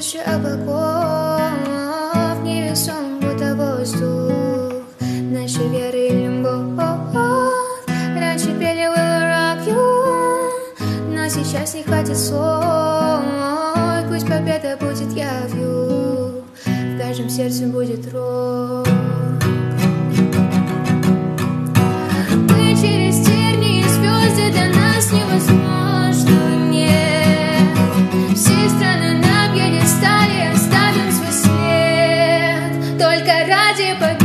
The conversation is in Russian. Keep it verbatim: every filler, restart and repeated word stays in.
гуще облаков, невесом будто воздух, нашей веры и любовь. Раньше пели We will rock you, но сейчас не хватит слов. Пусть победа будет явью, в каждом сердце будет рок. Мы через тернии и звезды, до нас невозможно, нет. Все страны на пьедестале, оставим свой след, только ради победы.